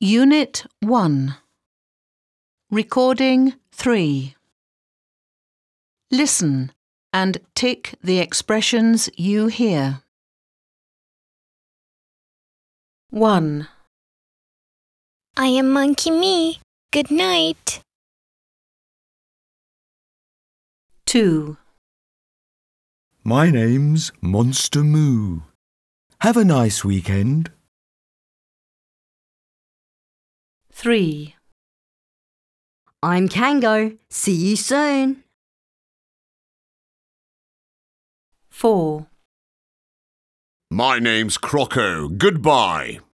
Unit 1. Recording 3. Listen and tick the expressions you hear. 1. I am Monkey Me. Good night. 2. My name's Monster Moo. Have a nice weekend. 3. I'm Kango. See you soon. 4. My name's Croco. Goodbye.